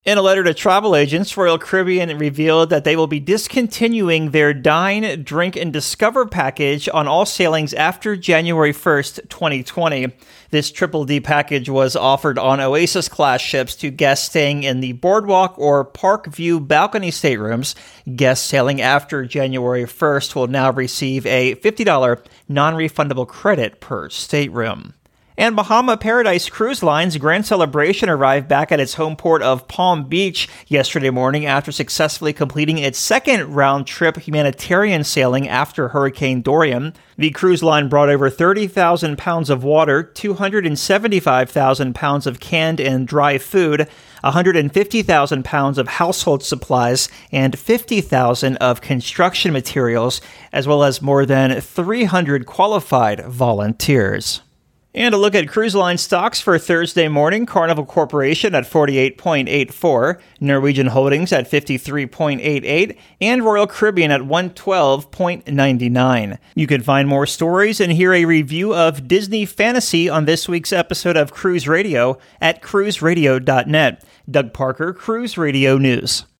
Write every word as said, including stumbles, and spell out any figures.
In a letter to travel agents, Royal Caribbean revealed that they will be discontinuing their Dine, Drink, and Discover package on all sailings after January first, twenty twenty. This Triple D package was offered on Oasis-class ships to guests staying in the Boardwalk or Park View balcony staterooms. Guests sailing after January first will now receive a fifty dollars non-refundable credit per stateroom. And Bahama Paradise Cruise Line's Grand Celebration arrived back at its home port of Palm Beach yesterday morning after successfully completing its second round-trip humanitarian sailing after Hurricane Dorian. The cruise line brought over thirty thousand pounds of water, two hundred seventy-five thousand pounds of canned and dry food, one hundred fifty thousand pounds of household supplies, and fifty thousand of construction materials, as well as more than three hundred qualified volunteers. And a look at cruise line stocks for Thursday morning. Carnival Corporation at forty-eight point eight four, Norwegian Holdings at fifty-three point eight eight, and Royal Caribbean at one twelve point nine nine. You can find more stories and hear a review of Disney Fantasy on this week's episode of Cruise Radio at cruise radio dot net. Doug Parker, Cruise Radio News.